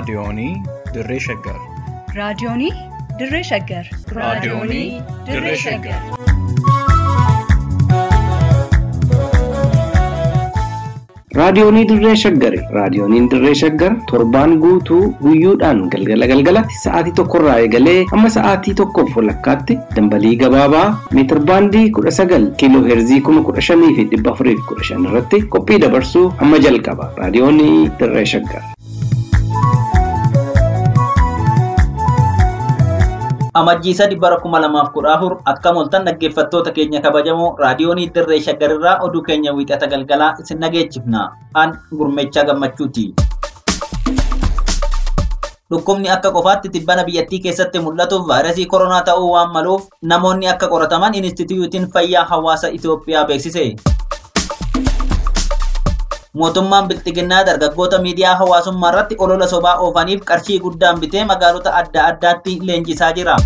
Raadiyoonii Dirree Shaggar. Raadiyoonii Dirree Shaggar. Raadiyoonii Dirree Shaggar. Raadiyoonii Dirree Shaggar. Raadiyooniin Dirree Shaggar torbaan guutuu guyyoodhaan galgalatti sa'aatii tokkorraa eegalee amma sa'aatii tokkoof walakkaatti dambalii gabaabaa meetir baandii 19 kiiloo heerzii 15,415 irratti qophii dabarsuu amma jalqaba. Raadiyoonii Dirree Shaggar. Amajjiisa 2014 akka moltan dhaggeeffattoota keenya kabajamoo raadiyoonii Dirree Shaggar irraa oduu keenya wiixata galgalaa isin dhageechifna. An Gurmeechaa Gammachuuti. Dhukkubni akka qofaatti tibbana biyyattii keessatti mul'atuuf vaayirasii koronaa ta'uu waan maluuf namoonni akka qorataman Inistituutiin Fayyaa Hawaasa Itoophiyaa beeksise. Mootummaan Bilxiginnaa dargaggoota miidiyaa hawaasummaa irratti olola sobaa oofaniif qarshii guddaan bitee magaalota adda addaatti leenjisaa jira.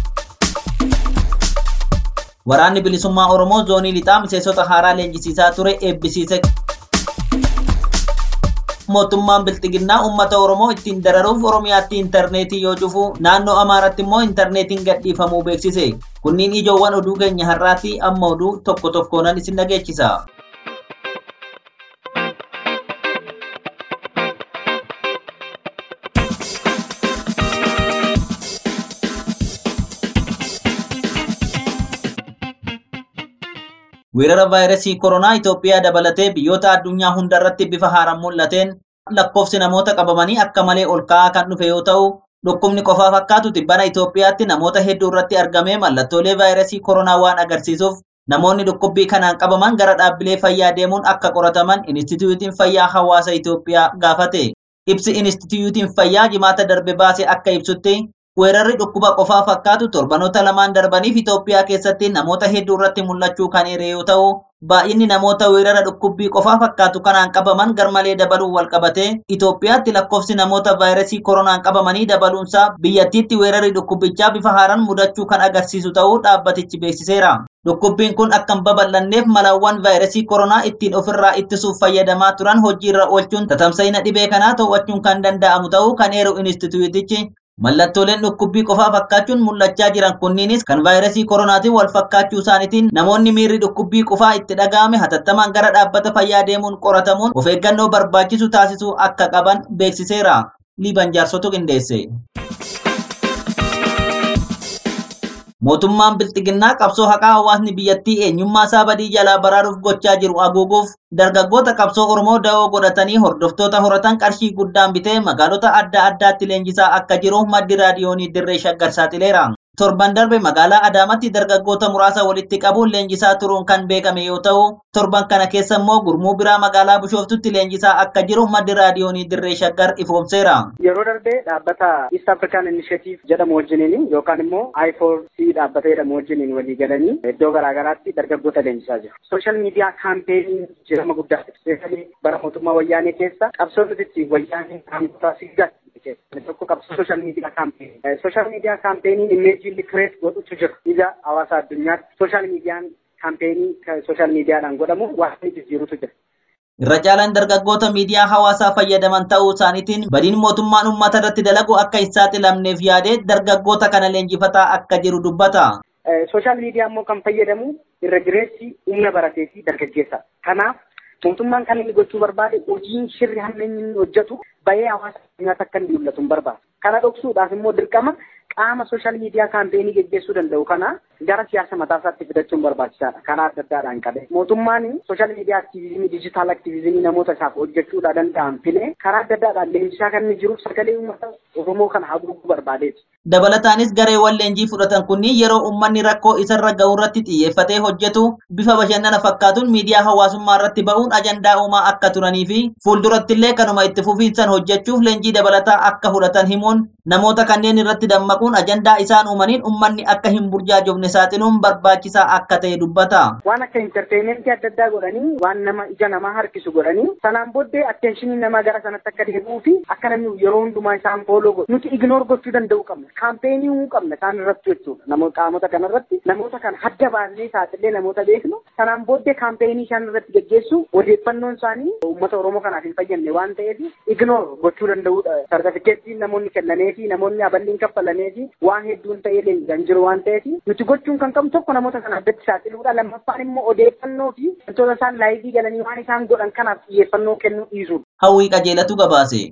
Waraanni bilisummaa Oromoo zoonii lixaa miseensota haaraa leenjisiisaa ture eebbisiise. Mootummaan Bilxiginnaa uummata Oromoo ittiin dararuuf Oromiyaatti intarneetii yoo cufu naannoo Amaaratti immoo intarneetiin gadhiifamuu beeksise. Kunniin ijoowwan oduu keenya har'aati, amma oduu tokko tokkoonan isin dhageechisa. Weerara vaayirasii koronaa Itoophiyaa dabalatee biyyoota addunyaa hundarratti bifa haaraan mul'ateen lakkoofsi namoota qabamanii akka malee ol ka'aa kan dhufe yoo ta'u, dhukkubni qofaa fakkaatu tibbana Itoophiyaatti namoota hedduu irratti argamee mallattoolee vaayirasii koronaa waan agarsiisuuf namoonni dhukkubbii kanaan qabaman gara dhaabbilee fayyaa deemuun akka qorataman Inistituutiin Fayyaa Hawaasa Itoophiyaa gaafate. Ibsi Inistituutiin Fayyaa jimaata darbe baase akka ibsutti weerarri dhukkuba qofaa fakkaatu torbanoota lamaan darbaniif Itoophiyaa keessatti namoota hedduu irratti mul'achuu kan eere yoo ta'u, baay'inni namoota weerara dhukkubbii qofaa fakkaatu kanaan qabaman garmalee dabaluu wal qabatee Itoophiyaatti lakkoofsi namoota vaayirasii koronaan qabamanii dabaluunsaa biyyattiitti weerarri dhukkubichaa bifa haaraan mudachuu kan agarsiisu ta'uu dhaabbatichi beeksiseera. Dhukkubbiin kun akka hin babal'anneef malaawwan vaayirasii koronaa ittiin ofirraa ittisuuf fayyadamaa turan hojiirra oolchuun tatamsa'ina dhibee kanaa to'achuun kan danda'amu ta'uu kan eeru Inistituutichi. Mallattooleen dhukkubbii qofaa fakkaachuun mul'achaa jiran kunniinis kan vaayirasii koronaatiin wal fakkaachuu isaaniitiin namoonni miirri dhukkubbii qofaa itti dhaga'ame hatattamaan gara dhaabbata fayyaa deemuun qoratamuun of eeggannoo barbaachisu taasisuu akka qaban beeksiseera. Liiban Jaarsotu qindeesse. Mootummaan Bilxiginnaa qabsoo haqaa hawaasni biyyattii eenyummaa isaa badii jalaa baraaruuf gochaa jiru haguuguuf dargaggoota qabsoo Oromoo da'oo godhatanii hordoftoota horatan qarshii guddaan bitee magaalota adda addaatti leenjisaa akka jiru maddi raadiyoonii Dirree Shaggar saaxileera. Torban darbe magaalaa Adaamaatti dargaggoota muraasa walitti qabuun leenjisaa turuun kan beekame yoo ta'u, torban kana keessa immoo gurmuu biraa magaalaa Bishooftutti leenjisaa akka jiru maddi raadiyoonii Dirree Shaggar ifoomseera. Yeroo darbee dhaabbata East African Initiative jedhamu wajjiniin yookaan immoo I4C dhaabbata jedhamu wajjiniin walii galanii iddoo garaagaraatti dargaggoota leenjisaa jiru. Sooshaal miidiyaa kaampeenii jedhama guddaa bara mootummaa wayyaanee keessa qabsoonni wayyaanee kaampota siggaa tokko qabsoo sooshaal miidiyaa kaampeenii. Sooshaal miidiyaa kaampeenii imeejii kireet godhutu jira. Ija hawaasa addunyaatti sooshaal miidiyaan kaampeenii sooshaal miidiyaadhaan godhamu waan jijjiirutu jira. Irra caalaan dargaggoota miidiyaa hawaasaa fayyadaman ta'uu isaaniitiin badiin mootummaan uummata irratti dalagu akka hin saaxilamneef yaadee dargaggoota kana leenjifataa akka jiru dubbata. Sooshaal miidiyaa immoo kan fayyadamu irra jireessi humna baratee fi dargaggeessa. Kanaaf mootummaan kan inni gochuu barbaade hojiin shirri hamma inni hojjetu bahee hawaasa addunyaatti akka inni mul'atu barbaada. Kana dhoksuudhaaf immoo dirqama qaama sooshaal miidiyaa kaampeenii geggeessuu danda'u kana gara siyaasa mataa isaatti fidachuun barbaachisaadha. Kana adda addaadhaan qabe. Mootummaan sooshaal miidiyaa aktiivizimii, diijitaal aktiivizimii namoota isaaf hojjechuudha danda'an filee karaa adda addaadhaan leenjisaa kan inni jiruuf sagalee uummata Oromoo kana haguuguu barbaadeeti. Dabalataanis gareewwan leenjii fudhatan kunniin yeroo uummanni rakkoo isarra ga'u irratti xiyyeeffatee hojjetu bifa bashannana fakkaatuun miidiyaa hawaasummaa irratti ba'uun ajandaa uumaa akka turanii fi fuulduratti illee kanuma itti fufiinsan hojjechuuf leenjii dabalataa akka fudhatan himuun namoota kanneen irratti dammaquun ajandaa isaan uumaniin ummanni akka hin burjaajofne saaxiluun barbaachisaa akka ta'e dubbata. Waan akka entertainmentii adda addaa godhanii waan nama ija namaa harkisu godhanii sanaan booddee attentionii namaa gara sanatti akka deebi'uu fi akka namni yeroo hundumaa isaan fooloo godhu nuti ignore gochuu danda'uu qabna. Kaampeenii uumuu qabna isaan irratti jechuudha. Namoota qaamota kanarratti namoota kana hadda baasnee saaxilee namoota beeknu sanaan booddee kaampeenii isaan irratti geggeessu odeeffannoon isaanii uummata Oromoo kanaaf hin fayyadne waan ta'eef ignore gochuu danda'uudha. Sartifikeettiin namoonni kennanee fi namoonni aballiin kaffalamee fi waan hedduun ta'ee leenji'an jiru waan ta'eef nuti gochuun kan qabnu tokko namoota kana addatti saaxiluudha. Lammaffaan immoo odeeffannoo fi wantoota isaan laayivii galanii waan isaan godhan kanaaf xiyyeeffannoo kennuu dhiisuudha. Hawwii qajeelatu gabaase.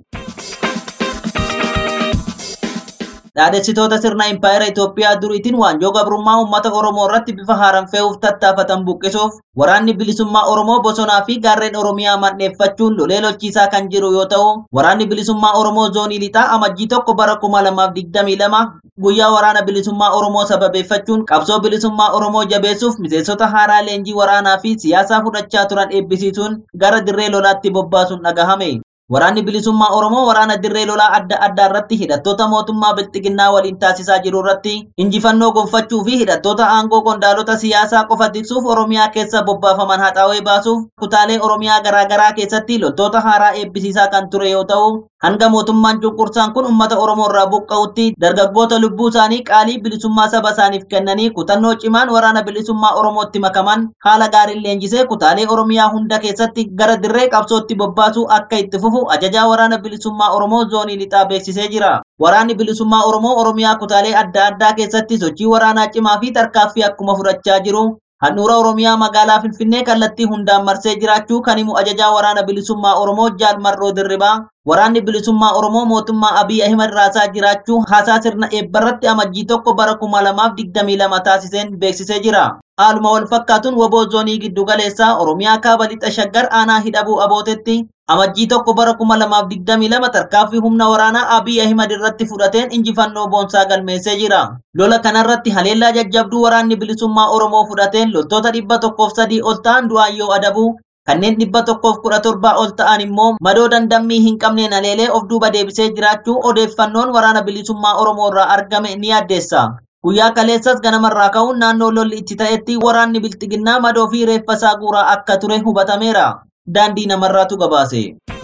Dhaadhessitoota sirna impaayera Itoophiyaa duriitiin waanjoo gabrummaa uummata Oromoo irratti bifa haaraan fe'uuf tattaafatan buqqisuuf waraanni bilisummaa Oromoo bosonaa fi gaarreen Oromiyaa mandheeffachuun lolee lolchiisaa kan jiru yoo ta'u, waraanni bilisummaa Oromoo zoonii lixaa amajjii 1 bara 2022 guyyaa waraana bilisummaa Oromoo sababeeffachuun qabsoo bilisummaa Oromoo jabeessuuf miseensota haaraa leenjii waraanaa fi siyaasaa fudhachaa turan eebbisiisuun gara dirree lolaatti bobbaasuun dhagahame. Waraanni bilisummaa Oromoo waraana dirree lolaa adda addaa irratti hidhattoota mootummaa Bilxiginnaa waliin taasisaa jiru irratti injifannoo gonfachuu fi hidhattoota aangoo qondaalota siyaasaa qofa tiksuuf Oromiyaa keessa bobbaafaman haxaawee baasuuf kutaalee Oromiyaa garaagaraa keessatti loltoota haaraa eebbisiisaa kan ture yoo ta'u, hanga mootummaan cunqursaan kun uummata Oromoo irraa buqqa'utti dargaggoota lubbuu isaanii qaalii bilisummaa saba isaaniif kennanii kutannoo cimaan waraana bilisummaa Oromootti makaman haala gaariin leenjisee kutaalee Oromiyaa hunda keessatti gara dirree qabsootti bobbaasuu akka itti fufu ajajaa waraana bilisummaa Oromoo zoonii lixaa beeksisee jira. Waraanni bilisummaa Oromoo Oromiyaa kutaalee adda addaa keessatti sochii waraanaa cimaa fi tarkaaffii akkuma fudhachaa jiru. Handhuura Oromiyaa magaalaa Finfinnee kallattii hundaan marsee jiraachuu kan himu ajajaa waraana bilisummaa Oromoo Jaal Marroo Dirribaa waraanni bilisummaa Oromoo mootummaa Abiy Ahimad raasaa jiraachuu haasaa sirna eebbarratti amajjii 1 bara 2022 taasiseen beeksisee jira. Haaluma wal fakkaatuun woboo zoonii giddu galeessaa Oromiyaa kaaba lixa Shaggar aanaa hidhabuu abootetti amajjii 1 bara 2022 tarkaaffii humna waraanaa Abiy Ahimad irratti fudhateen injifannoo boonsaa galmeessee jira. Lola kanarratti haleellaa jajjabduu waraanni bilisummaa Oromoo fudhateen loltoota 103 ol ta'an du'aan yoo adabu kanneen 117 ol ta'an immoo madoo dandammii hin qabneen haleelee of duuba deebisee jiraachuu odeeffannoon waraana bilisummaa Oromoo irraa argame ni addeessa. Guyyaa kaleessas ganamarraa ka'uun naannoo lolli itti ta'etti waraanni Bilxiginnaa madoo fi reeffasaa guuraa akka ture hubatameera. Daandii namarraatu gabaase.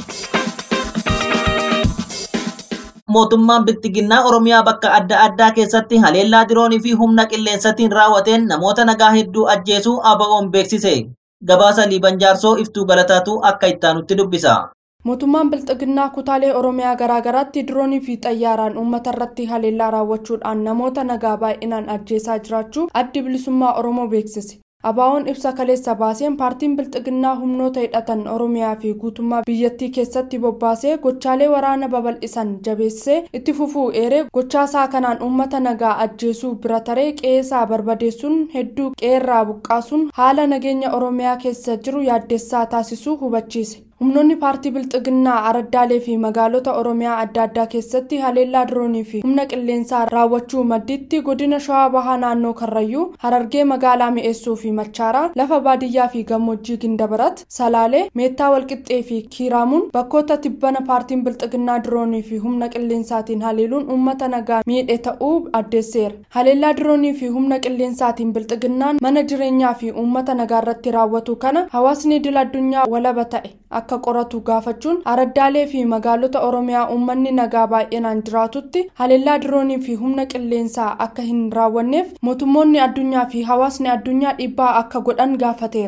Mootummaan Bilxiginnaa Oromiyaa bakka adda addaa keessatti haleellaa diroonii fi humna qilleensatiin raawwateen namoota nagaa hedduu ajjeesuu ABO'n beeksise. Gabaasa Liiban Jaarsoo Iftuu Galataatu akka ittaanutti dubbisa. Mootummaan Bilxiginnaa kutaalee Oromiyaa garaagaraatti diroonii fi xayyaaraan uummata irratti haleellaa raawwachuudhaan namoota nagaa baay'inaan ajjeesaa jiraachuu addi bilisummaa Oromoo beeksise. ABO'n ibsa kaleessa baaseen paartiin Bilxiginnaa humnoota hidhatan Oromiyaa fi guutummaa biyyattii keessatti bobbaasee gochaalee waraana babal'isan jabeessee itti fufuu eeree gochaasaa kanaan uummata nagaa ajjeesuu bira taree qe'eesaa barbadeessuun hedduu qe'eerraa buqqaasuun haala nageenya Oromiyaa keessa jiru yaaddessaa taasisuu hubachiise. Humnoonni paartii Bilxiginnaa araddaalee fi magaalota Oromiyaa adda addaa keessatti haleellaa diroonii fi humna qilleensaa raawwachuu madditti godina Shawaa Bahaa naannoo Karrayyuu, Harargee magaalaa Mi'eessoo fi Machaaraa, lafa baadiyyaa fi gammoojjii Gindabarat, Salaalee, Meettaa Walqixxee fi Kiiraamuun bakkoota tibbana paartiin Bilxiginnaa diroonii fi humna qilleensaatiin haleeluun uummata nagaa miidhe ta'uu addeesseera. Haleellaa diroonii fi humna qilleensaatiin Bilxiginnaan mana jireenyaa fi uummata nagaa irratti raawwatu kana hawaasni idil addunyaa walaba ta'e akka qoratu gaafachuun araddaalee fi magaalota Oromiyaa uummanni nagaa baay'inaan jiraatutti haleellaa diroonii fi humna qilleensaa akka hin raawwanneef mootummoonni addunyaa fi hawaasni addunyaa dhiibbaa akka godhan gaafateera.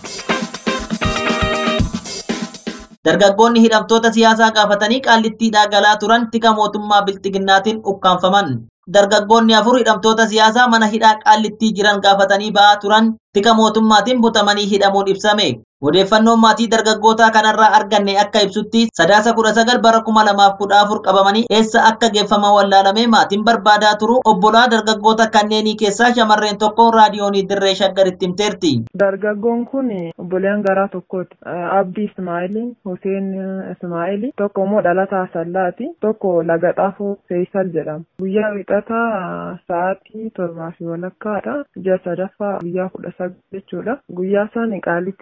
Dargaggoonni hidhamtoota siyaasaa gaafatanii qaallittiidhaa galaa turan tika mootummaa Bilxiginnaatiin ukkaanfaman. Dargaggoonni 4 hidhamtoota siyaasaa mana hidhaa qaallittii jiran gaafatanii ba'aa turan tika mootummaatiin butamanii hidhamuun ibsame. Odeeffannoon maatii dargaggootaa kanarraa arganne akka ibsutti sadaasa 19 bara 2014 qabamanii eessa akka geeffaman wallaalamee maatiin barbaadaa turu obbolaa dargaggoota kanneenii keessaa shamarreen tokko raadiyoonii Dirree Shaggaritti himteerti. Dargaggoon kun obboleen garaa tokkooti. Abdii Ismaa'eel, Huseen Ismaa'eel, tokko immoo Dhalataa Sallaati, tokko Lagaxaafoo Seeysal jedhama. Guyyaa wixataa sa'aatii 7:00 ji'a sadaffaa guyyaa 19 jechuudha. Guyyaa isaan qaalitti seenanii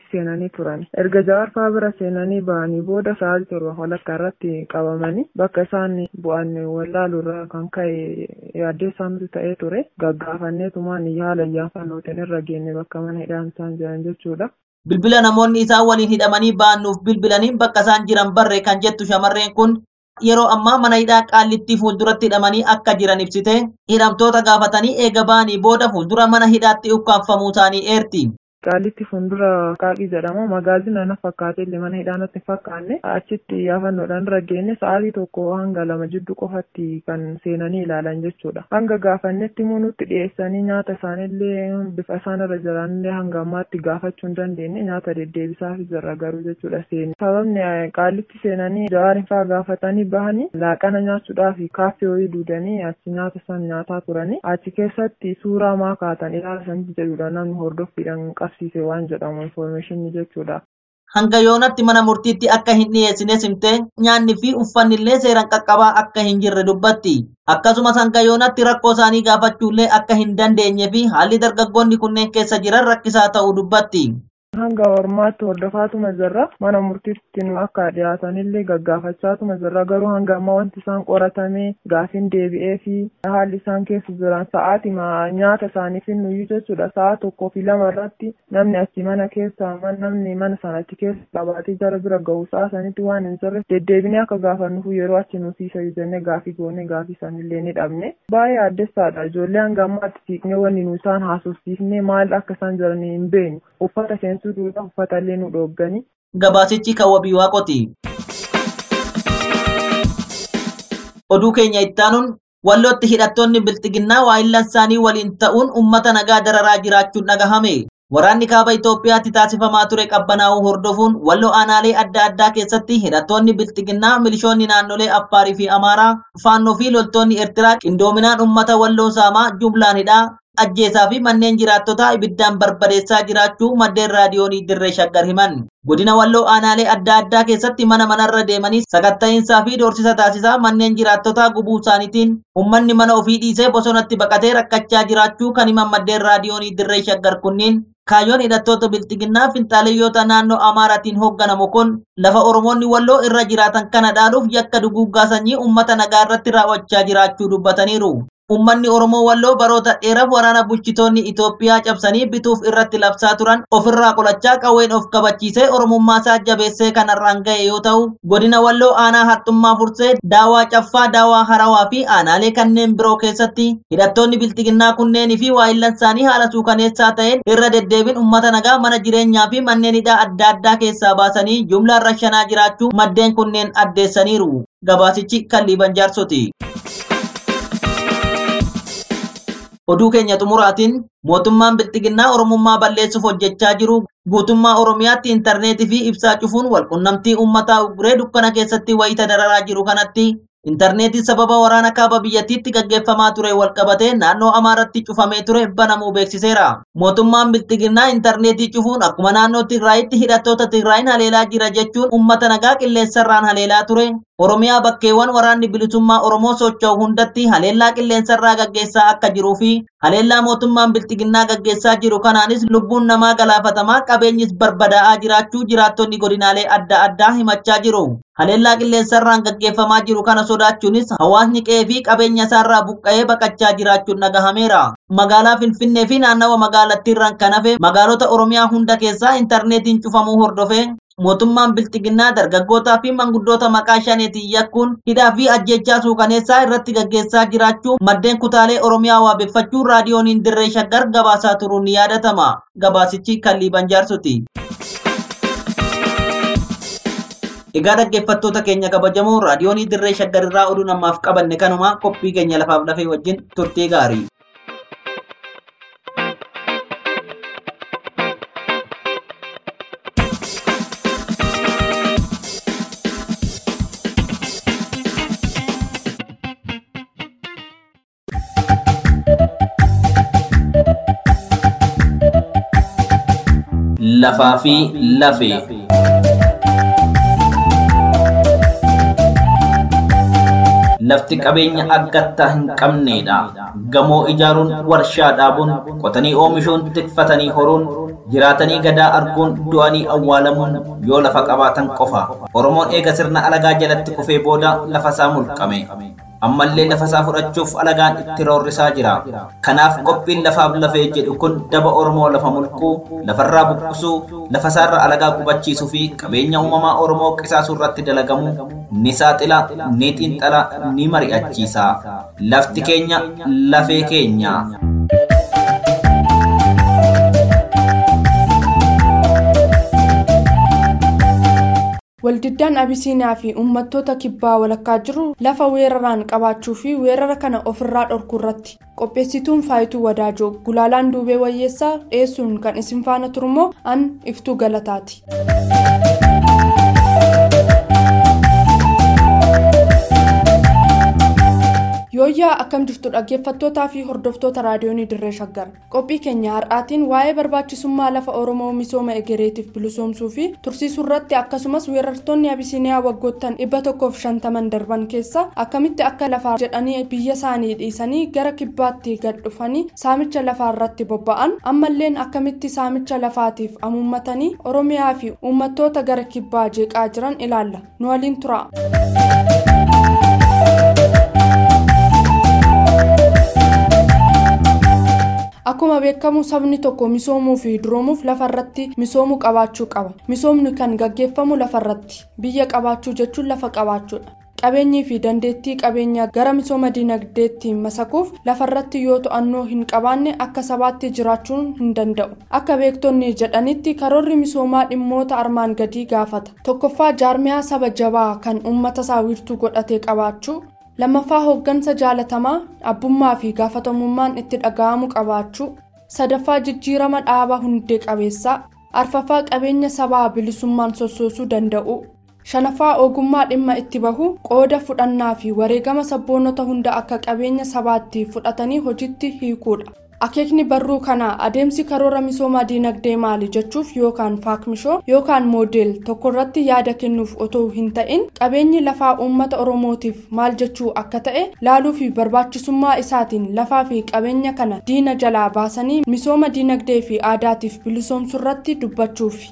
turan. Erga Jawaar fa'aa bira seenanii bahanii booda sa'aatii 7 walakkaa irratti qabamanii bakka isaan bu'an wallaalurraa kan ka'e yaaddeessaa nuti ta'ee ture. Gaggaafanneetumaan haala iyyaafannootiin irra geenne bakka mana hidhaan isaan jiran jechuudha. Bilbila namoonni isaan waliin hidhamanii ba'annuuf bilbilaniin bakka isaan jiran barre kan jettu shamarreen kun yeroo ammaa mana hidhaa Qaallittii fuulduratti hidhamanii akka jiran ibsite hidhamtoota gaafatanii eega ba'anii booda fuuldura mana hidhaatti ukkaanfamuu isaanii eerti. Qaalitti fuuldura Qaaqii jedhamu magaazina na fakkaate illee mana hidhaanatti fakkaanne achitti yaafannoodhaan irra geenne sa'aatii 1 hanga 2 jidduu qofatti kan seenanii ilaalan jechuudha. Hanga gaafannetti immoo nutti dhiyeessanii nyaata isaanillee bifa isaan irra jiranillee hanga ammaatti gaafachuu hin dandeenye nyaata deddeebisaaf jirra garuu jechuudha seeni. Sababni Qaalitti seenanii Jawaarin fa'aa gaafatanii bahanii laaqana nyaachuudhaaf kaaffee wayii duudanii achi nyaata isaan nyaataa turanii achi keessatti suuraa maa kaatan ilaalsan jedhudha namni hordoffiidhaan qabsiise waan jedhamu information jechuudha. Hanga yoonatti mana murtiitti akka hin dhiyeessine simtee nyaanni fi uffanni illee seeraan qaqqabaa akka hin jirre dubbatti. Akkasumas hanga yoonatti rakkoo isaanii gaafachuullee akka hin dandeenye fi haalli dargaggoonni kunneen keessa jiran rakkisaa ta'uu dubbatti. Hanga ormaatti hordofaatuma jirra mana murtiitti nu akka dhiyaatanillee gaggaafachaatuma jirra garuu hanga amma wanti isaan qoratamee gaafiin deebi'ee fi haalli isaan keessa jiran sa'aatii nyaata isaaniif nuyyuu jechuudha sa'a 1 fi 2 irratti namni achi mana keessa namni mana sanatti keessa qabaatee jara bira ga'u sa'a sanitti waan hin jirre deddeebinee akka gaafannuuf yeroo achi nusiisa jennee gaafii goonee gaafii sanillee ni dhabne baay'ee addeessaadha ijoollee hanga ammaatti siiqnee wanni nu isaan haasofsiifnee maal akka isaan jiran hin beeknu uffata seensuu duudha uffatallee nu dhooggani. Gabaasichi kan wabii waaqoti. Oduu keenya ittaanuun wallootti hidhattoonni bilxiginnaa waa'illan isaanii waliin ta'uun uummata nagaa dararaa jiraachuun dhagahame. Waraanni kaaba Itoophiyaatti taasifamaa ture qabbanaa'uu hordofuun walloo aanaalee adda addaa keessatti hidhattoonni bilxiginnaa milishoonni naannolee Affaarii fi Amaaraa faannoo fi loltoonni Eertiraa qindoominaan uummata walloo saamaa jumlaan hidhaa ajjeesaa fi manneen jiraattotaa ibiddaan barbadeessaa jiraachuu maddeen raadiyoonii Dirree Shaggar himan. Godina walloo aanaalee adda addaa keessatti manarra deemanii sakatta'iinsaa fi doorsisa taasisaa manneen jiraattotaa gubuu isaaniitiin uummanni mana ofii dhiisee bosonatti baqatee rakkachaa jiraachuu kan himan maddeen raadiyoonii Dirree Shaggar kunniin kaayyoon hidhattoota bilxiginnaa finxaaleeyyoota naannoo Amaaraatiin hoogganamu kun lafa Oromoonni walloo irra jiraatan kana dhaaluuf yakka duguuggaa sanyii uummata nagaa irratti raawwachaa jiraachuu dubbataniiru. Uummanni Oromoo walloo baroota dheeraaf waraana bulchitoonni Itoophiyaa cabsanii bituuf irratti labsaa turan ofirraa qolachaa qawween of kabachiisee Oromummaasaa jabeessee kanarraan ga'e yoo ta'u godina walloo aanaa Harxummaa Fursee daawaa caffaa daawaa harawaa fi aanaalee kanneen biroo keessatti hidhattoonni bilxiginnaa kunneenii fi waa'illan isaanii haala suukaneessaa ta'een irra deddeebiin uummata nagaa mana jireenyaa fi manneen hidhaa adda addaa keessaa baasanii jumlaan rashanaa jiraachuu maddeen kunneen addeessaniiru. Gabaasichi Kalliiban Jaarsoti. Oduu keenya xumuraatiin mootummaan bilxiginnaa Oromummaa balleessuuf hojjechaa jiru guutummaa Oromiyaatti intarneetii fi ibsaa cufuun walqunnamtii uummataa ugguree dukkana keessatti wayita dararaa jiru kanatti intarneetiin sababa waraana kaaba biyyattiitti gaggeeffamaa ture walqabatee naannoo Amaaraatti cufamee ture banamuu beeksiseera. Mootummaan bilxiginnaa intarneetii cufuun akkuma naannoo Tigraayitti hidhattoota Tigraayin haleelaa jira jechuun uummata nagaa qilleensarraan haleelaa ture. Oromiyaa bakkeewwan waraanni bilisummaa Oromoo socho'u hundatti haleellaa qilleensarraa gaggeessaa akka jiruu fi haleellaa mootummaan bilxiginnaa gaggeessaa jiru kanaanis lubbuun namaa galaafatamaa qabeenyis barbadaa'aa jiraachuu jiraattonni godinaalee adda addaa himachaa jiru. Haleellaa qilleensarraan gaggeeffamaa jiru kana sodaachuunis hawaasni qe'ee fi qabeenya isaarraa buqqa'ee baqachaa jiraachuun dhagahameera. Magaalaa Finfinnee fi naannawa magaalattiirraan kan hafe magaalota Oromiyaa hunda keessaa intarneetiin cufamuu hordofee mootummaan bilxiginnaa dargaggootaa fi manguddoota maqaa shaneetiin yakkuun hidhaa fi ajjechaa suukaneessaa irratti gaggeessaa jiraachuu maddeen kutaalee Oromiyaa waabeffachuun raadiyooniin Dirree Shaggar gabaasaa turuun ni yaadatama. Gabaasichi Kalliiban Jaarsoti. Egaa dhaggeeffattoota keenya kabajamoo raadiyoonii Dirree Shaggar irraa oduu namaaf qabanne kanuma qophii keenya lafaaf lafee wajjin turtii gaarii. Lafaa fi lafee. lafti qabeenya argattaa hin qabneedha. Gamoo ijaaruun, warshaa dhaabuun, qotanii oomishuun, tikfatanii horuun, jiraatanii gadaa arguun, du'anii awwaalamuun yoo lafa qabaatan qofa. Oromoon eega sirna alagaa jalatti kufee booda lafa isaa mulqame. Ammallee lafa isaa fudhachuuf alagaan itti roorrisaa jira. Kanaaf qophiin lafaaf lafee jedhu kun daba Oromoo lafa mulquu, lafarraa buqqisuu, lafa isaarra alagaa qubachiisuu fi qabeenya uumamaa Oromoo qisaasuu irratti dalagamu ni saaxila, ni xiinxala, ni mari'achiisa. Lafti keenya lafee keenya. Waldiddaan Abisiiniyaa fi uummattoota kibbaa walakkaa jiru lafa weeraraan qabaachuu fi weerara kana ofirraa dhorkuu irratti qopheessituun Faayituu Wadaajoo Gulaalaan Duubee Wayyeessaa dhiyeessuun kan isin faana turummoo an Iftuu Galataati. Yooyyaa akkam jirtu dhaggeeffattootaa fi hordoftoota raadiyoonii Dirree Shaggar. Qophii keenya har'aatiin waa'ee barbaachisummaa lafa Oromoo misooma egereetiif bilisoomsuu fi tursiisuu irratti akkasumas weerartoonni Abisiiniyaa waggoottan 150 darban keessa akkamitti akka lafaa jedhanii biyya isaanii dhiisanii gara kibbaatti gad dhufanii saamicha lafaa irratti bobba'an ammalleen akkamitti saamicha lafaatiif amummatanii Oromiyaa fi uummattoota gara kibbaa jeeqaa jiran ilaalla. Nu waliin tura. Akkuma beekamu sabni tokko misoomuu fi duroomuuf lafarratti misoomuu qabaachuu qaba. Misoomni kan gaggeeffamu lafarratti. Biyya qabaachuu jechuun lafa qabaachuudha. Qabeenyii fi dandeettii qabeenyaa gara misooma dinagdeetti masakuuf lafarratti yoo to'annoo hin qabaanne akka sabaatti jiraachuun hin danda'u. Akka beektonni jedhanitti karoorri misoomaa dhimmoota armaan gadii gaafata. Tokkoffaa jaarmiyaa saba jabaa kan uummata isaa wiirtuu godhatee qabaachuu. Lammaffaa hooggansa jaalatamaa, abbummaa fi gaafatamummaan itti dhaga'amu qabaachuu. Sadaffaa jijjiirama dhaabaa hundee qabeessaa. Arfaffaa qabeenya sabaa bilisummaan sossoosuu danda'u. Shanaffaa ogummaa dhimma itti bahu, qooda fudhannaa fi wareegama sabboonota hunda akka qabeenya sabaatti fudhatanii hojiitti hiikuudha. Akeekni barruu kana adeemsi karoora misoomaa dinagdee maali jechuuf yookaan faakmishoo yookaan moodel tokko irratti yaada kennuuf otoo hin ta'in qabeenyi lafaa uummata Oromootiif maal jechuu akka ta'e laaluu fi barbaachisummaa isaatiin lafaa fi qabeenya kana diina jalaa baasanii misooma dinagdee fi aadaatiif bilisoomsuu irratti dubbachuuf.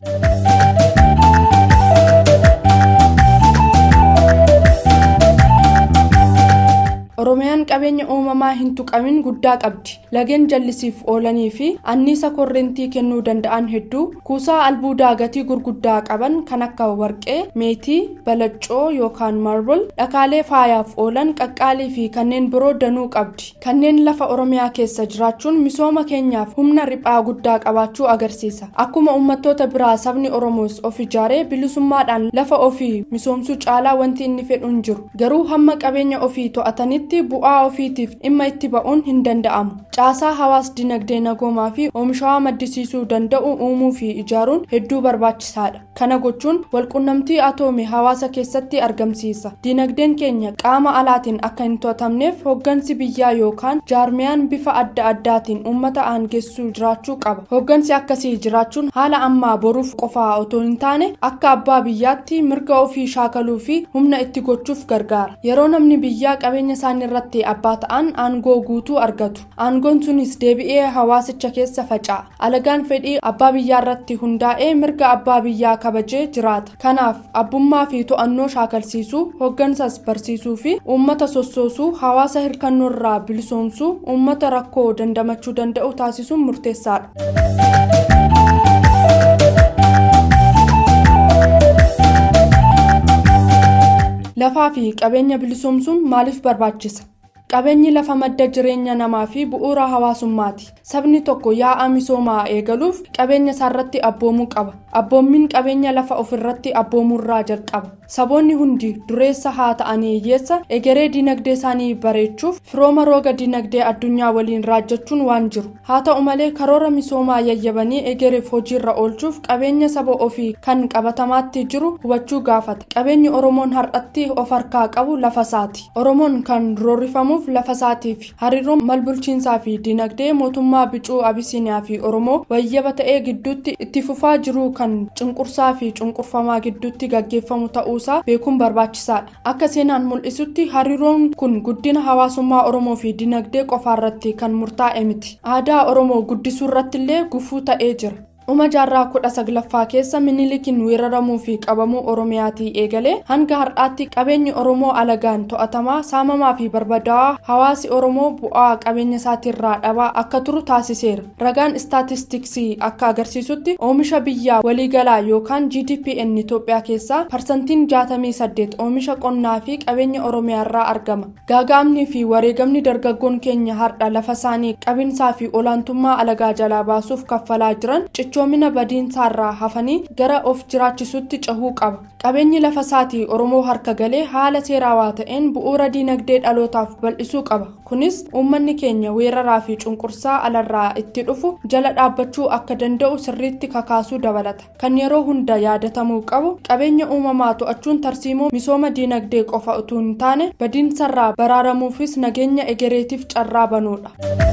Oromiyaan qabeenya uumamaa hin tuqamin guddaa qabdi. Lageen jallisiif oolanii fi anniisa korrentii kennuu danda'an hedduu kuusaa albuudaa gatii gurguddaa qaban kan akka warqee, meetii, balaccoo yookaan marble, dhakaalee faayaaf oolan, qaqqaalii fi kanneen biroo danuu qabdi. Kanneen lafa Oromiyaa keessa jiraachuun misooma keenyaaf humna riphaa guddaa qabaachuu agarsiisa. Akkuma uummattoota biraa sabni Oromoos of ijaaree bilisummaadhaan lafa ofii misoomsuu caalaa wanti inni fedhu hin jiru. Garuu hamma qabeenya ofii to'atanitti bu'aa ofiitiif dhimma itti ba'uun hin danda'amu. Caasaa hawaas dinagdee nagoomaa fi oomishawaa maddisiisuu danda'u uumuu fi ijaaruun hedduu barbaachisaadha. Kana gochuun walqunnamtii atoomii hawaasa keessatti argamsiisa. Dinagdeen keenya qaama alaatiin akka hin to'atamneef hooggansi biyyaa yookaan jaarmiyaan bifa adda addaatiin uummata aangeessuu jiraachuu qaba. Hooggansi akkasii jiraachuun haala ammaa boruuf qofaa otoo hin taane akka abbaa biyyaatti mirga ofii shaakaluu fi humna itti gochuuf gargaara. Yeroo namni biyyaa qabeenya isaanii irratti abbaa ta'an aangoo guutuu argatu. Aangoon sunis deebi'ee hawaasicha keessa faca'a. Alagaan fedhii abbaa biyyaa irratti hundaa'ee mirga abbaa biyyaa kabajee jiraata. Kanaaf abbummaa fi to'annoo shaakalsiisuu, hooggansas barsiisuu fi uummata sossoosuu, hawaasa hirkannoo irraa bilisoomsuu, uummata rakkoo dandamachuu danda'u taasisuun murteessaadha. Lafaa fi qabeenya bilisoomsuun maaliif barbaachisa? Qabeenyi lafa madda jireenya namaa fi bu'uura hawaasummaati. Sabni tokko yaa'a misoomaa eegaluuf qabeenya isaarratti abboomuu qaba. Abboommiin qabeenya lafa ofirratti abboomuurraa jalqaba. Saboonni hundi dureessa haa ta'anii hiyyeessa egeree dinagdee isaanii bareechuuf firooma rooga dinagdee addunyaa waliin raajjachuun waan jiru. Haa ta'u malee karoora misoomaa yayyabanii egereef hojiirra oolchuuf qabeenya saba ofii kan qabatamaatti jiru hubachuu gaafata. Qabeenyi Oromoon har'atti of harkaa qabu lafa isaati. Oromoon kan roorrifamu bilisoomsuuf lafa isaatiif hariiroon malbulchiinsaa fi dinagdee mootummaa bicuu Abisiiniyaa fi Oromoo wayyaba ta'ee gidduutti itti fufaa jiru kan cunqursaa fi cunqurfamaa gidduutti gaggeeffamu ta'uusaa beekuun barbaachisaadha. Akka seenaan mul'isutti hariiroon kun guddina hawaasummaa Oromoo fi dinagdee qofaarratti kan murtaa'e miti. Aadaa Oromoo guddisuu irratti illee gufuu ta'ee jira. jaarraa 19ffaa keessa Minilikiin weeraramuu fi qabamuu Oromiyaatii eegalee hanga har'aatti qabeenyi Oromoo alagaan to'atamaa, saamamaa fi barbadaa'aa hawaasi Oromoo bu'aa qabeenya isaatirraa dhabaa akka turu taasiseera. Ragaan istaatistiksii akka agarsiisutti oomisha biyyaa waliigalaa yookaan GDP'n Itoophiyaa keessaa parsantiin 68 oomisha qonnaa fi qabeenya Oromiyaarraa argama. Gaagaamnii fi wareegamni dargaggoon keenya har'a lafa isaanii qabinsaa fi olaantummaa alagaa jalaa baasuuf kaffalaa jiran cichoomina badiinsaarraa hafanii gara of jiraachisuutti cahuu qaba. Qabeenyi lafa isaatii Oromoo harka galee haala seeraawaa ta'een bu'uura dinagdee dhalootaaf bal'isuu qaba. Kunis uummanni keenya weeraraa fi cunqursaa alarraa itti dhufu jala dhaabbachuu akka danda'u sirriitti kakaasuu dabalata. Kan yeroo hunda yaadatamuu qabu qabeenya uumamaa to'achuun tarsiimoo misooma dinagdee qofa utuu hin taane badiinsarraa baraaramuufis nageenya egereetiif carraa banuudha.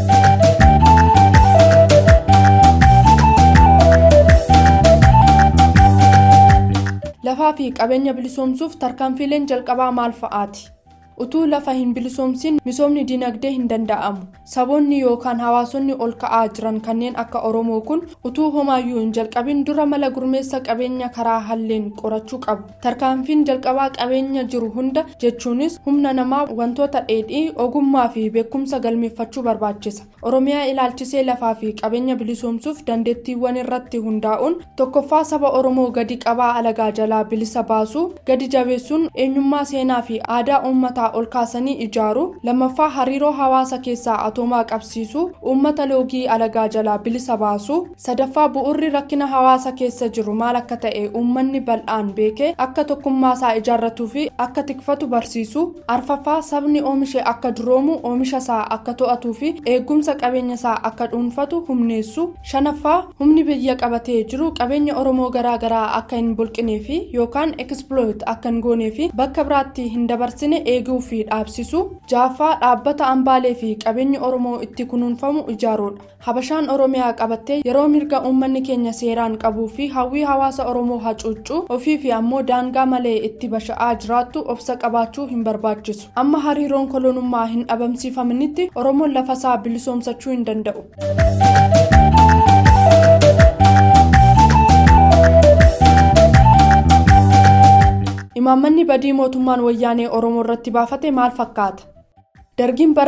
Lafaa fi qabeenya bilisoomsuuf tarkaanfiileen jalqabaa maal fa'aati? Utuu lafa hin bilisoomsin misoomni dinagdee hin danda'amu. Saboonni yookaan hawaasonni ol ka'aa jiran kanneen akka Oromoo kun utuu homaayyuu hin jalqabin dura mala gurmeessa qabeenya karaa halleen qorachuu qabu. Tarkaanfiin jalqabaa qabeenya jiru hunda jechuunis humna namaa, wantoota dheedhii, ogummaa fi beekumsa galmeeffachuu barbaachisa. Oromiyaa ilaalchisee lafaa fi qabeenya bilisoomsuuf dandeettiiwwan irratti hundaa'uun tokkoffaa saba Oromoo gadi qabaa alagaa jalaa bilisa baasuu, gadi jabeessuun eenyummaa seenaa fi aadaa uummataa ol kaasanii ijaaru. Lammaffaa hariiroo hawaasa keessaa atoomaa qabsiisuu, uummata loogii alagaa jalaa bilisa baasuu. Sadaffaa bu'uurri rakkina hawaasa keessa jiru maal akka ta'e uummanni bal'aan beekee akka tokkummaasaa ijaarratuu fi akka tikfatu barsiisuu. Arfaffaa sabni oomishe akka duroomu, oomisha isaa akka to'atuu fi eegumsa qabeenya isaa akka dhuunfatu humneessuu. Shanaffaa humni biyya qabatee jiru qabeenya Oromoo garaagaraa akka hin bulqinee fi yookaan exploit akka hin goonee fi bakka biraatti hin dabarsine eeguu fi dhaabsisuu. Jaaffaa dhaabbata hambaalee fi qabeenyi Oromoo itti kunuunfamu ijaaruudha. Habashaan Oromiyaa qabattee yeroo mirga uummanni keenya seeraan qabuu fi hawwii hawaasa Oromoo hacuuccuu ofii fi ammoo daangaa malee itti basha'aa jiraattu obsa qabaachuu hin barbaachisu. Amma hariiroon kolonummaa hin dhabamsiifaminitti Oromoon lafa isaa bilisoomsachuu hin danda'u. Imaammanni badii mootummaan wayyaanee Oromoo irratti baafate maal fakkaata? Dargiin bara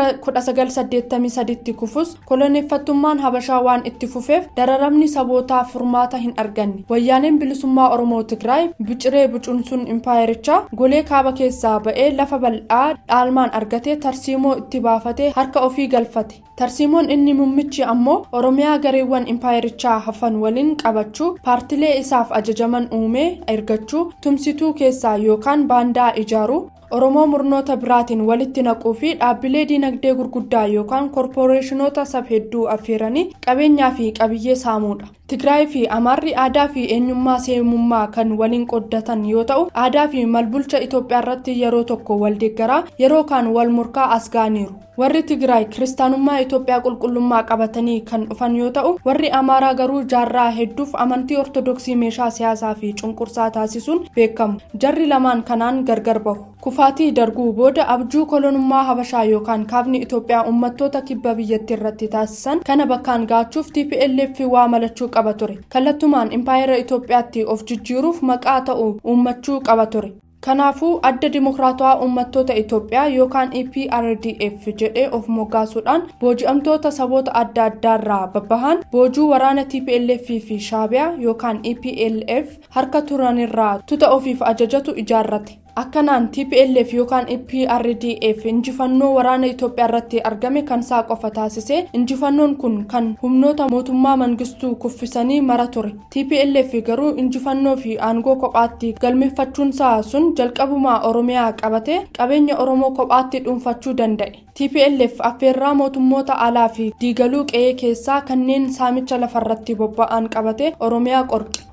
1983tti kufus koloneeffattummaan Habashaa waan itti fufeef dararamni sabootaa furmaata hin arganne. Wayyaaneen bilisummaa Oromoo Tigraay biciree bucunsuun impaayerichaa golee kaaba keessaa ba'ee lafa bal'aa dhaalmaan argatee tarsiimoo itti baafatee harka ofii galfate. Tarsiimoon inni mummichi ammoo Oromiyaa gareewwan impaayerichaa hafan waliin qabachuu, paartilee isaaf ajajaman uumee ergachuu, tumsituu keessaa yookaan baandaa ijaaruu, Oromoo murnoota biraatiin walitti naquu fi dhaabbilee dinagdee gurguddaa yookaan korporeeshinoota sab hedduu affeeranii qabeenyaa fi qabiyyee saamuudha. Tigraay fi Amaarri aadaa fi eenyummaa seemummaa kan waliin qoddatan yoo ta'u, aadaa fi malbulcha Itoophiyaa irratti yeroo tokko wal deeggaraa, yeroo kaan wal morkaa as ga'aniiru. Warri Tigraay kiristaanummaa Itoophiyaa qulqullummaa qabatanii kan dhufan yoo ta'u, warri Amaaraa garuu jaarraa hedduuf amantii ortodoksii meeshaa siyaasaa fi cunqursaa taasisuun beekamu. Jarri lamaan kanaan gargar bahu. Kufaatii darguu booda abjuu kolonummaa Habashaa yookaan kaabni Itoophiyaa uummattoota kibba biyyattii irratti taasisan kana bakkaan gaachuuf TPLF waa malachuu qaba ture. Kallattumaan impaayera Itoophiyaatti of jijjiiruuf maqaa ta'u uummachuu qaba ture. Kanaafuu adda dimokiraatawaa uummattoota Itoophiyaa yookaan EPRDF jedhee of moggaasuudhaan booji'amtoota saboota adda addaarraa babbahan boojuu waraana TPLF fi Shaabiyaa yookaan EPLF harka turanirraa tuta ofiif ajajatu ijaarrate. Akkanaan TPLF yookaan EPRDF injifannoo waraana Itoophiyaa irratti argame kan isaa qofa taasisee injifannoon kun kan humnoota mootummaa mangistuu kuffisanii mara ture. TPLF garuu injifannoo fi aangoo kophaatti galmeeffachuun isaa sun jalqabumaa Oromiyaa qabatee qabeenya Oromoo kophaatti dhuunfachuu danda'e. TPLF affeerraa mootummoota alaa fi diigaluu qe'ee keessaa kanneen saamicha lafarratti bobba'an qabatee Oromiyaa qorqe.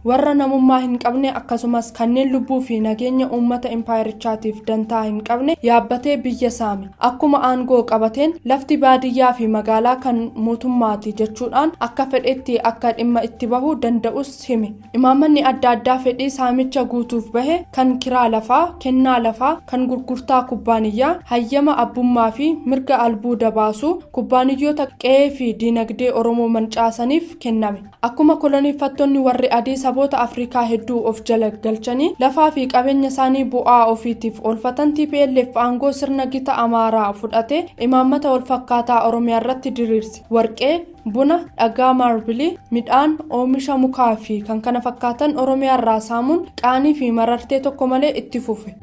warra namummaa hin qabne akkasumas kanneen lubbuu fi nageenya uummata impaayerichaatiif dantaa hin qabne yaabbatee biyya saame. Akkuma aangoo qabateen lafti baadiyyaa fi magaalaa kan mootummaati jechuudhaan akka fedhetti akka dhimma itti bahuu danda'us hime. Imaammanni adda addaa fedhii saamicha guutuuf bahe kan kiraa lafaa, kennaa lafaa, kan gurgurtaa kubbaaniyyaa, hayyama abbummaa fi mirga albuuda baasuu kubbaaniyyoota qe'ee fi diinagdee Oromoo mancaasaniif kenname. Akkuma kolonifattoonni warri adii saboota Afrikaa hedduu of jala galchanii lafaa fi qabeenya isaanii bu'aa ofiitiif oolfatan TPLF aangoo sirna gita Amaaraa fudhate imaammata wal fakkaataa Oromiyaa irratti diriirse. Warqee, buna, dhagaa maarbilii, midhaan, oomisha mukaa fi kan kana fakkaatan Oromiyaa irraa saamuun qaanii fi marartee tokko malee itti fufe.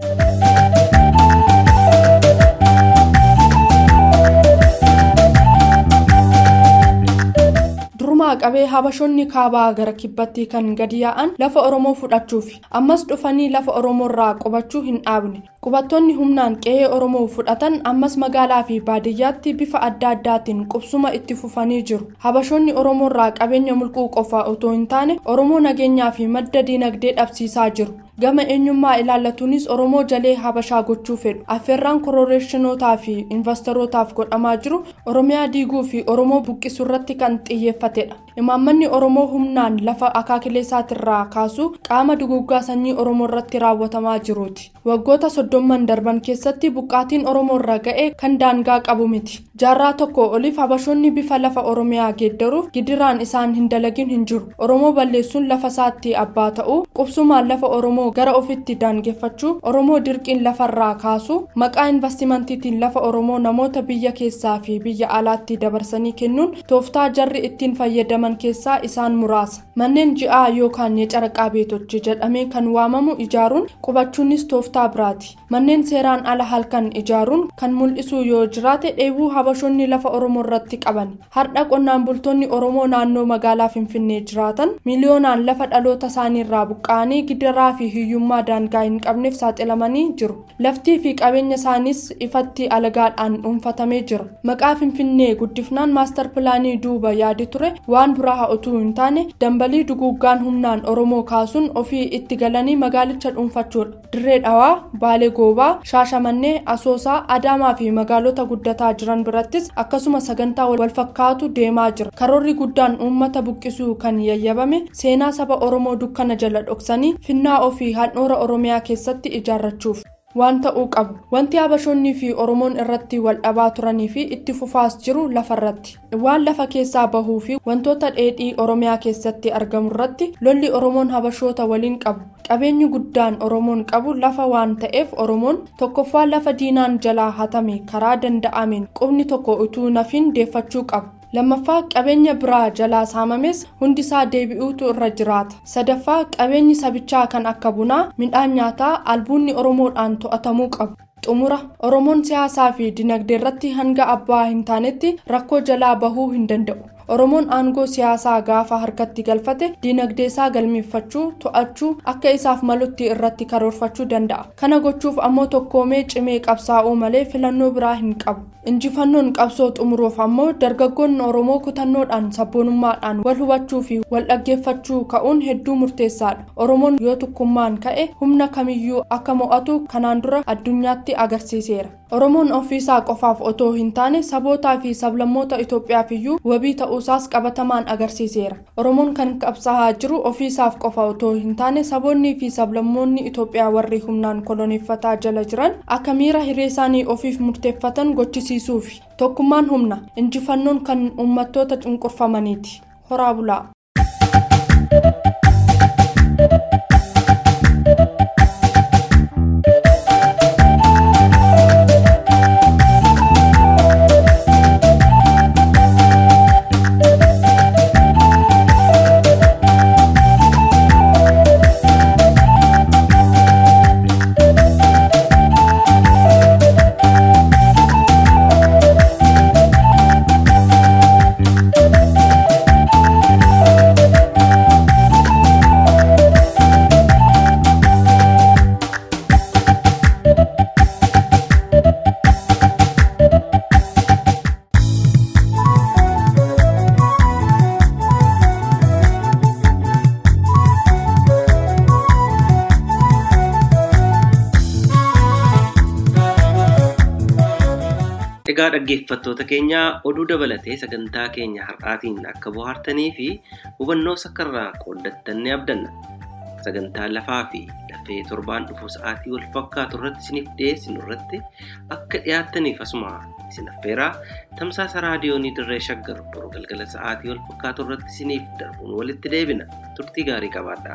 Qabee habashonni kaabaa gara kibbatti kan gadi yaa'an lafa Oromoo fudhachuuf ammas dhufanii lafa Oromoo irraa qubachuu hin dhaabne. Qubattoonni humnaan qe'ee Oromoo fudhatan ammas magaalaa fi baadiyyaatti bifa adda addaatiin qubsuma itti fufanii jiru. Habashonni Oromoo irraa qabeenya mulquu qofa otoo hin taane Oromoo nageenyaa fi madda diinagdee dhabsiisaa jiru. Gama eenyummaa ilaallatuunis Oromoo jalee habashaa gochuu fedhu. Affeerraan korooreeshinootaa fi investorotaaf godhamaa jiru Oromiyaa diiguu fi Oromoo buqqisuu irratti kan xiyyeeffatedha. Imaammanni Oromoo humnaan lafa akaakileesaatirraa kaasuu qaama duguggaa sanyii Oromoo irratti raawwatamaa jiruuti. Waggoota 30 darban keessatti buqqaatiin Oromoo irra ga'e kan daangaa qabu miti. Jaarraa tokko oliif habashonni bifa lafa Oromiyaa geeddaruuf gidiraan isaan hin dalagin hin jiru. Oromoo balleessuun lafa isaatti abbaa ta'uu, qubsumaan lafa Oromoo gara ofitti daangeffachuu, Oromoo dirqiin lafarraa kaasuu, maqaa investimantiitiin lafa Oromoo namoota biyya keessaa fi biyya alaatti dabarsanii kennuun tooftaa jarri ittiin fayyadaman keessaa isaan muraasa. Manneen ji'aa yookaan caraqaa beetochi jedhamee kan waamamu ijaaruun qubachuunis tooftaa biraati. Manneen seeraan ala halkan ijaaruun kan mul'isu yoo jiraate dheebuu habashonni lafa Oromoo irratti qaban. Har'a qonnaan bultoonni Oromoo naannoo magaalaa Finfinnee jiraatan miliyoonaan lafa dhaloota isaaniirraa buqqa'anii gidiraa fi hiyyummaa daangaa hin qabneef saaxilamanii jiru. Laftii fi qabeenya isaaniis ifatti alagaadhaan dhuunfatamee jira. Maqaa Finfinnee guddifnaan maastar pilaanii duuba yaadi ture waan biraa utuu hin taane dambalii duguggaan humnaan Oromoo kaasuun ofii itti galanii magaalicha dhuunfachuudha. Dirree Dhawaa, Baalee Goobaa, Shaashamannee, Asoosaa, Adaamaa fi magaalota guddataa jiran birattis akkasuma sagantaa wal fakkaatu deemaa jira. Karoorri guddaan uummata buqqisuu kan yayyabame seenaa saba Oromoo dukkana jala dhoksanii finnaa ofii handhuura Oromiyaa keessatti ijaarrachuuf. Waan ta'uu qabu. Wanti habashonnii fi Oromoon irratti wal dhabaa turanii fi itti fufaas jiru lafarratti. Waan lafa keessaa bahuu fi wantoota dheedhii Oromiyaa keessatti argamu irratti lolli Oromoon habashoota waliin qabu. Qabeenyi guddaan Oromoon qabu lafa waan ta'eef Oromoon tokkoffaa lafa diinaan jalaa hatame karaa danda'ameen qubni tokko utuu nafiin deeffachuu qabu. Lammaffaa qabeenya biraa jalaa saamames hundisaa deebi'uutu irra jiraata. Sadaffaa qabeenyi sabichaa kan akka bunaa, midhaan nyaataa, albuunni Oromoodhaan to'atamuu qabu. Xumura Oromoon siyaasaa fi dinagdee irratti hanga abbaa hin taanetti rakkoo jalaa bahuu hin danda'u. Oromoon aangoo siyaasaa gaafa harkatti galfate dinagdee isaa galmeeffachuu, to'achuu, akka isaaf malutti irratti karoorfachuu danda'a. Kana gochuuf ammoo tokkoomee cimee qabsaa'uu malee filannoo biraa hin qabu. Injifannoon qabsoo xumuruuf ammoo dargaggoonni Oromoo kutannoodhaan sabboonummaadhaan wal hubachuu fi wal dhaggeeffachuu ka'uun hedduu murteessaadha. Oromoon yoo tokkummaan ka'e humna kamiyyuu akka mo'atu kanaan dura addunyaatti agarsiiseera. Oromoon ofiisaa qofaaf otoo hin taane sabootaa fi sablammoota Itoophiyaaf iyyuu wabii ta'uusaas qabatamaan agarsiiseera. Oromoon kan qabsaa'aa jiru ofiisaaf qofa otoo hin taane saboonnii fi sablammoonni Itoophiyaa warri humnaan koloneeffataa jala jiran akka miira hiree isaanii ofiif murteeffatan gochisiisuufi. Tokkummaan humna, injifannoon kan uummattoota cunqurfamaniiti. Horaa bulaa. Egaa dhaggeeffattoota keenya oduu dabalatee sagantaa keenya har'aatiin akka bohaartanii fi hubannoo sakkarraa qooddattan ni abdanna. Sagantaa lafaa fi lafee torbaan dhufu sa'aatii wal fakkaatu irratti isiniif dhiyeessinu irratti akka dhiyaattaniif asuma isin affeeraa tamsaasa raadiyoonii dirree shaggar boruu galgala sa'aatii wal fakkaatu irratti isiniif darbuun walitti deebina. Turtii gaarii qabaadhaa.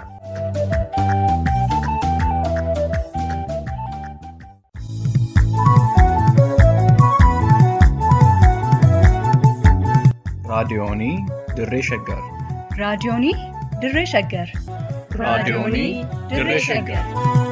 raadiyoonii dirree shaggar. raadiyoonii dirree shaggar. raadiyoonii dirree shaggar.